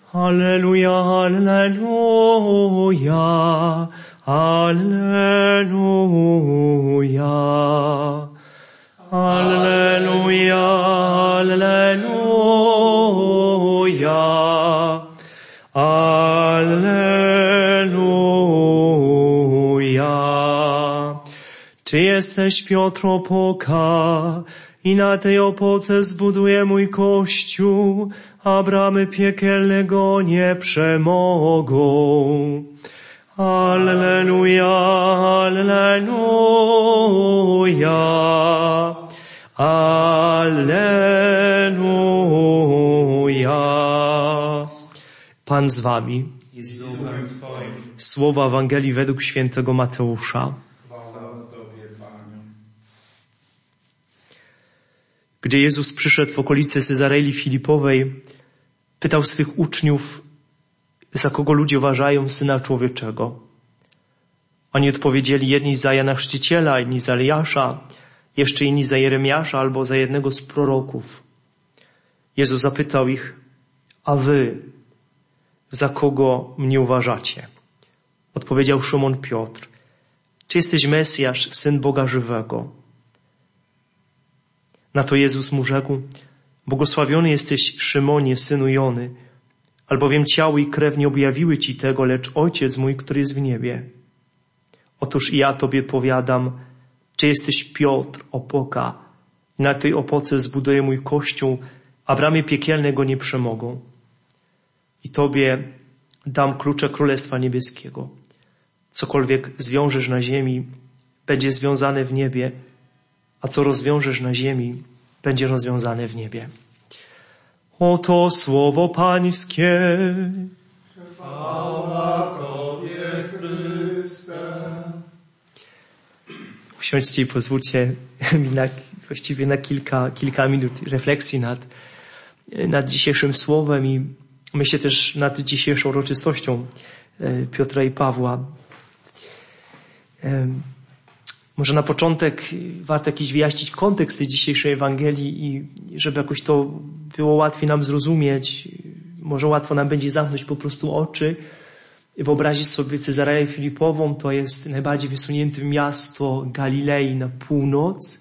Alleluja, alleluja, alleluja. Alleluja, alleluja, alleluja. Ty jesteś Piotr opoka i na tej opoce zbuduję mój Kościół, a bramy piekielnego nie przemogą. Alleluja, alleluja, alleluja. Pan z wami. Słowa Ewangelii według świętego Mateusza. Gdy Jezus przyszedł w okolice Cezarei Filipowej, pytał swych uczniów, za kogo ludzie uważają Syna Człowieczego. Oni odpowiedzieli, jedni za Jana Chrzciciela, inni za Eliasza, jeszcze inni za Jeremiasza albo za jednego z proroków. Jezus zapytał ich, a wy za kogo mnie uważacie? Odpowiedział Szymon Piotr, czy jesteś Mesjasz, Syn Boga żywego? Na to Jezus mu rzekł, błogosławiony jesteś, Szymonie, synu Jony, albowiem ciało i krew nie objawiły ci tego, lecz Ojciec mój, który jest w niebie. Otóż i ja tobie powiadam, czy jesteś Piotr, opoka, i na tej opoce zbuduję mój Kościół, a bramy piekielne go nie przemogą. I tobie dam klucze Królestwa Niebieskiego. Cokolwiek zwiążesz na ziemi, będzie związane w niebie, a co rozwiążesz na ziemi, będzie rozwiązane w niebie. Oto słowo Pańskie. Chwała Tobie, Chryste. Usiądźcie i pozwólcie mi właściwie na kilka minut refleksji nad dzisiejszym słowem i myślę też nad dzisiejszą uroczystością Piotra i Pawła. Może na początek warto jakiś wyjaśnić kontekst tej dzisiejszej Ewangelii i żeby jakoś to było łatwiej nam zrozumieć, może łatwo nam będzie zamknąć po prostu oczy i wyobrazić sobie Cezareę Filipową. To jest najbardziej wysunięte miasto Galilei na północ,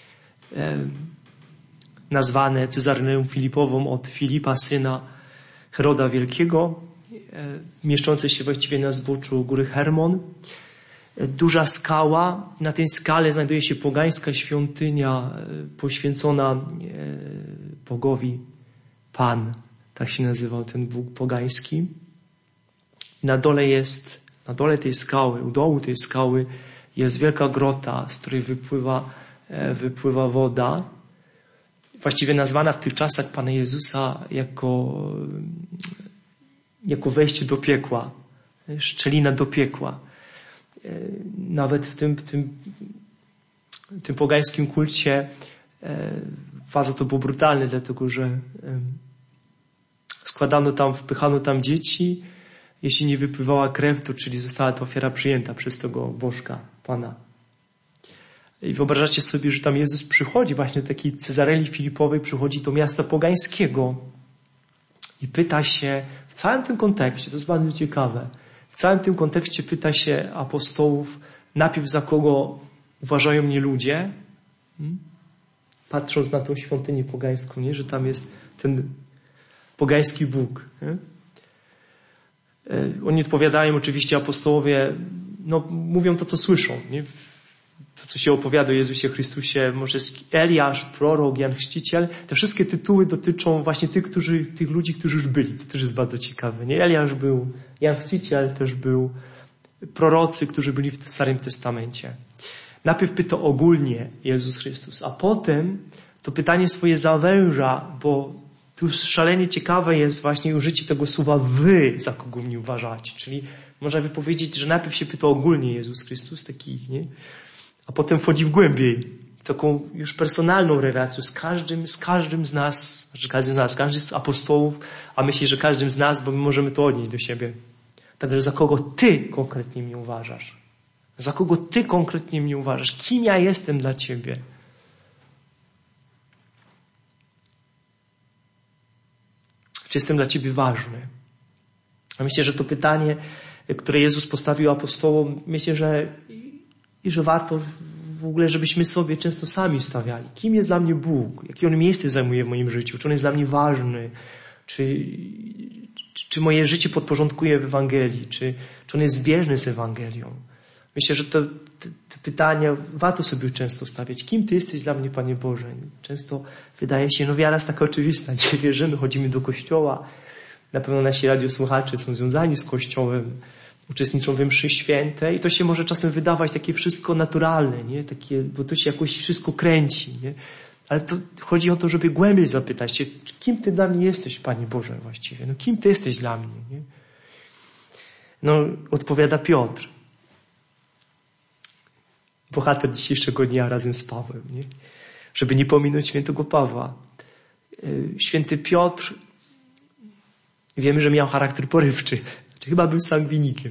nazwane Cezareą Filipową od Filipa, syna Heroda Wielkiego, mieszczące się właściwie na zboczu góry Hermon. Duża skała, na tej skale znajduje się pogańska świątynia poświęcona bogowi Pan, tak się nazywał ten Bóg pogański. Na dole tej skały, u dołu tej skały jest wielka grota, z której wypływa woda, właściwie nazwana w tych czasach Pana Jezusa jako wejście do piekła, szczelina do piekła. Nawet w tym pogańskim kulcie bardzo to było brutalne, dlatego że wpychano tam dzieci. Jeśli nie wypływała krew, to czyli została ta ofiara przyjęta przez tego bożka, Pana. I wyobrażacie sobie, że tam Jezus przychodzi właśnie do takiej Cezarei Filipowej, przychodzi do miasta pogańskiego i pyta się w całym tym kontekście, to jest bardzo ciekawe, w całym tym kontekście pyta się apostołów najpierw za kogo uważają mnie ludzie, patrząc na tą świątynię pogańską, nie? Że tam jest ten pogański Bóg. Nie? Oni odpowiadają, oczywiście apostołowie, mówią to, co słyszą. Nie? To, co się opowiada o Jezusie Chrystusie, może Eliasz, prorok, Jan Chrzciciel, te wszystkie tytuły dotyczą właśnie tych ludzi, którzy już byli. To też jest bardzo ciekawe. Nie? Eliasz był, Jan Chrzciciel też był, prorocy, którzy byli w Starym Testamencie. Najpierw pyta ogólnie Jezus Chrystus, a potem to pytanie swoje zawęża, bo tu szalenie ciekawe jest właśnie użycie tego słowa wy, za kogo mnie uważacie. Czyli można by powiedzieć, że najpierw się pyta ogólnie Jezus Chrystus, nie? A potem wchodzi w głębiej, taką już personalną relację z każdym z nas, każdy z apostołów, a myślę, że każdym z nas, bo my możemy to odnieść do siebie. Także za kogo ty konkretnie mnie uważasz? Za kogo ty konkretnie mnie uważasz? Kim ja jestem dla ciebie? Czy jestem dla ciebie ważny? Myślę, że to pytanie, które Jezus postawił apostołom, myślę, że warto w ogóle, żebyśmy sobie często sami stawiali. Kim jest dla mnie Bóg? Jakie On miejsce zajmuje w moim życiu? Czy On jest dla mnie ważny? Czy moje życie podporządkuje w Ewangelii? Czy On jest zbieżny z Ewangelią? Myślę, że te pytania warto sobie często stawiać. Kim Ty jesteś dla mnie, Panie Boże? Często wydaje się, wiara jest taka oczywista. Nie wierzymy, chodzimy do kościoła. Na pewno nasi radiosłuchacze są związani z Kościołem, uczestniczą we mszy świętej i to się może czasem wydawać takie wszystko naturalne, nie? Takie, bo to się jakoś wszystko kręci, nie? Ale to chodzi o to, żeby głębiej zapytać się, kim Ty dla mnie jesteś, Panie Boże, właściwie? Kim Ty jesteś dla mnie, nie? Odpowiada Piotr. Bohater dzisiejszego dnia razem z Pawłem, nie? Żeby nie pominąć świętego Pawła. Święty Piotr, wiemy, że miał charakter porywczy. Chyba był sangwinikiem.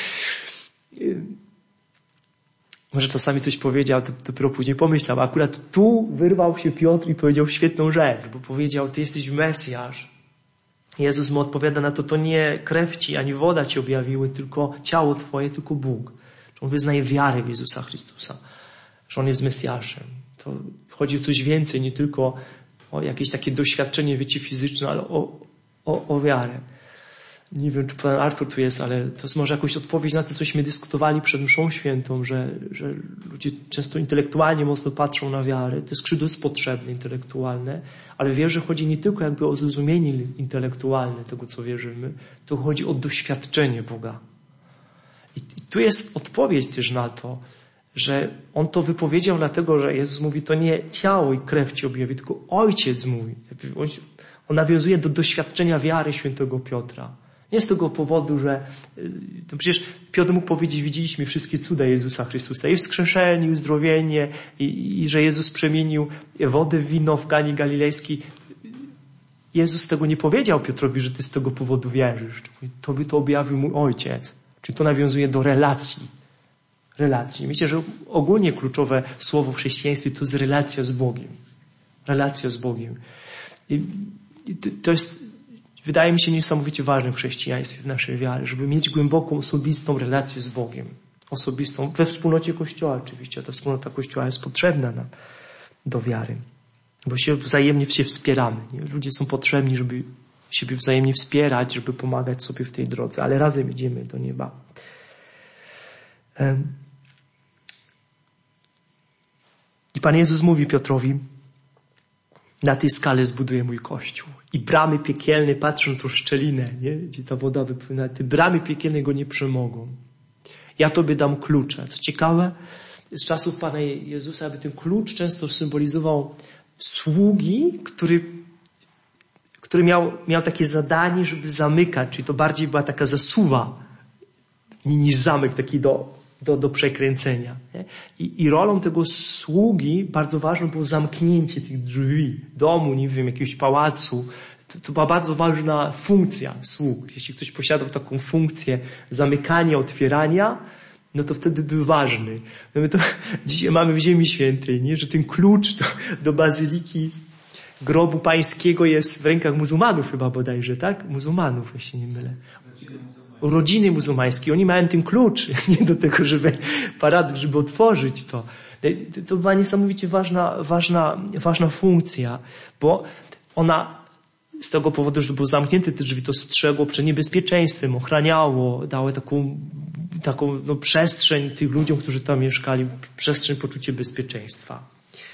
Może czasami coś powiedział, to dopiero później pomyślał. Akurat tu wyrwał się Piotr i powiedział świetną rzecz, bo powiedział, Ty jesteś Mesjasz. Jezus mu odpowiada na to nie krew Ci, ani woda Ci objawiły, tylko ciało Twoje, tylko Bóg. Że On wyznaje wiarę w Jezusa Chrystusa, że On jest Mesjaszem. To chodzi o coś więcej, nie tylko o jakieś takie doświadczenie, wiecie, fizyczne, ale o wiarę. Nie wiem, czy Pan Artur tu jest, ale to jest może jakoś odpowiedź na to, cośmy dyskutowali przed mszą świętą, że ludzie często intelektualnie mocno patrzą na wiarę. To skrzydło jest potrzebne, intelektualne, ale w wierze chodzi nie tylko jakby o zrozumienie intelektualne tego, co wierzymy, to chodzi o doświadczenie Boga. I tu jest odpowiedź też na to, że On to wypowiedział dlatego, że Jezus mówi, to nie ciało i krew Ci objawi, tylko Ojciec mówi. On nawiązuje do doświadczenia wiary świętego Piotra. Nie z tego powodu, że to przecież Piotr mógł powiedzieć, widzieliśmy wszystkie cuda Jezusa Chrystusa. I wskrzeszenie, i uzdrowienie, i że Jezus przemienił wodę w wino w Kani Galilejskiej. Jezus tego nie powiedział Piotrowi, że Ty z tego powodu wierzysz. Tobie to objawił mój Ojciec. Czyli to nawiązuje do relacji. Myślę, że ogólnie kluczowe słowo w chrześcijaństwie to jest relacja z Bogiem. Relacja z Bogiem. I to jest, wydaje mi się, niesamowicie ważne w chrześcijaństwie, w naszej wiarze, żeby mieć głęboką, osobistą relację z Bogiem. Osobistą, we wspólnocie Kościoła oczywiście. Ta wspólnota Kościoła jest potrzebna nam do wiary. Bo się wzajemnie wspieramy. Nie? Ludzie są potrzebni, żeby siebie wzajemnie wspierać, żeby pomagać sobie w tej drodze, ale razem idziemy do nieba. I Pan Jezus mówi Piotrowi, na tej skale zbuduję mój Kościół. I bramy piekielne, patrzą na tą szczelinę, nie? Gdzie ta woda wypływa, te bramy piekielne go nie przemogą. Ja Tobie dam klucze. Co ciekawe, z czasów Pana Jezusa, aby ten klucz często symbolizował sługi, który miał takie zadanie, żeby zamykać, czyli to bardziej była taka zasuwa niż zamek taki do przekręcenia. Nie? I rolą tego sługi bardzo ważne było zamknięcie tych drzwi, domu, nie wiem, jakiegoś pałacu. To była bardzo ważna funkcja sług. Jeśli ktoś posiadał taką funkcję zamykania, otwierania, no to wtedy był ważny. No my to dzisiaj mamy w Ziemi Świętej, nie? Że ten klucz do bazyliki grobu pańskiego jest w rękach muzułmanów chyba bodajże, tak? Muzułmanów, jeśli nie mylę. Rodziny muzułmańskiej. Oni mają ten klucz, nie do tego, żeby otworzyć to. To była niesamowicie ważna funkcja, bo ona z tego powodu, że były zamknięte te drzwi, to strzegło przed niebezpieczeństwem, ochraniało, dało taką przestrzeń tych ludziom, którzy tam mieszkali, przestrzeń, poczucie bezpieczeństwa.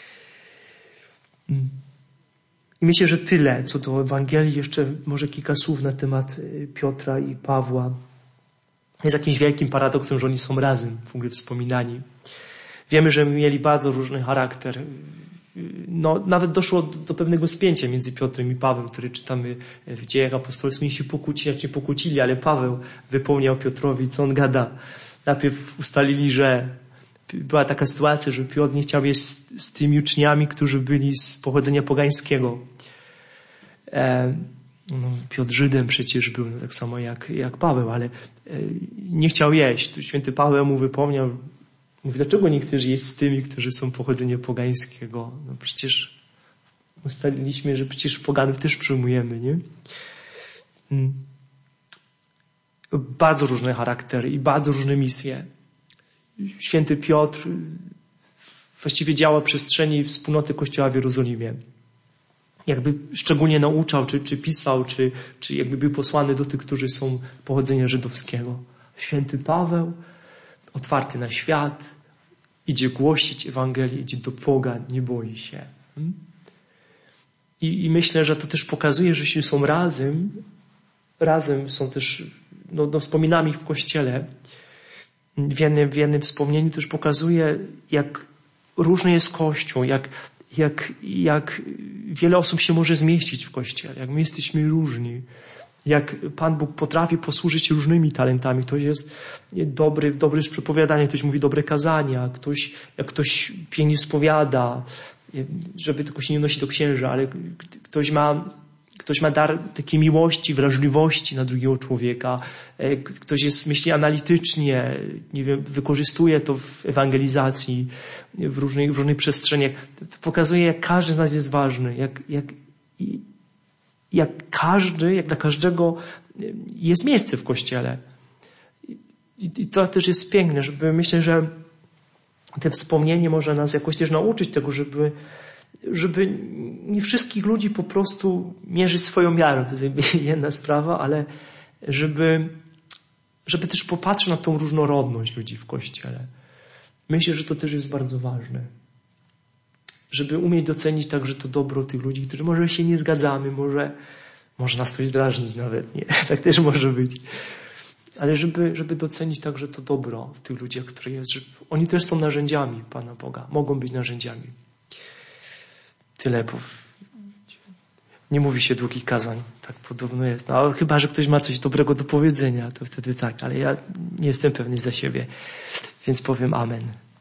I myślę, że tyle co do Ewangelii. Jeszcze może kilka słów na temat Piotra i Pawła. Jest jakimś wielkim paradoksem, że oni są razem w ogóle wspominani. Wiemy, że mieli bardzo różny charakter. Nawet doszło do pewnego spięcia między Piotrem i Pawłem, który czytamy w Dziejach Apostolskich. Oni się pokłócili, ale Paweł wypomniał Piotrowi, co on gada. Najpierw ustalili, że była taka sytuacja, że Piotr nie chciał jeść z tymi uczniami, którzy byli z pochodzenia pogańskiego. Piotr Żydem przecież był, tak samo jak Paweł, ale nie chciał jeść. Tu święty Paweł mu wypomniał, mówi, dlaczego nie chcesz jeść z tymi, którzy są pochodzenia pogańskiego? No przecież ustaliliśmy, że przecież poganów też przyjmujemy, nie? bardzo różne charaktery i bardzo różne misje. Święty Piotr właściwie działa w przestrzeni wspólnoty Kościoła w Jerozolimie. Jakby szczególnie nauczał, czy pisał, czy jakby był posłany do tych, którzy są pochodzenia żydowskiego. Święty Paweł, otwarty na świat, idzie głosić Ewangelię, idzie do pogan, nie boi się. I myślę, że to też pokazuje, że jeśli są razem są też, wspominamy ich w Kościele. W jednym wspomnieniu też pokazuje, jak różny jest Kościół, jak wiele osób się może zmieścić w Kościele, jak my jesteśmy różni, jak Pan Bóg potrafi posłużyć różnymi talentami. Ktoś jest dobry w przepowiadaniu, ktoś mówi dobre kazania, jak ktoś pięknie spowiada, żeby tylko się nie nosi do księża, ale ktoś ma dar takiej miłości, wrażliwości na drugiego człowieka. Ktoś myśli analitycznie, wykorzystuje to w ewangelizacji, w różnych przestrzeniach. To pokazuje, jak każdy z nas jest ważny, jak dla każdego jest miejsce w Kościele. I to też jest piękne, myślę, że te wspomnienie może nas jakoś też nauczyć tego, żeby nie wszystkich ludzi po prostu mierzyć swoją miarą. To jest jedna sprawa, ale żeby też popatrzeć na tą różnorodność ludzi w Kościele. Myślę, że to też jest bardzo ważne. Żeby umieć docenić także to dobro tych ludzi, którzy może się nie zgadzamy, może nas coś drażnić nawet, nie? Tak też może być. Ale żeby docenić także to dobro w tych ludziach, które jest. Że oni też są narzędziami Pana Boga. Mogą być narzędziami. Tyle, bo nie mówi się długich kazań. Tak podobno jest. No, chyba, że ktoś ma coś dobrego do powiedzenia, to wtedy tak. Ale ja nie jestem pewny za siebie. Więc powiem amen.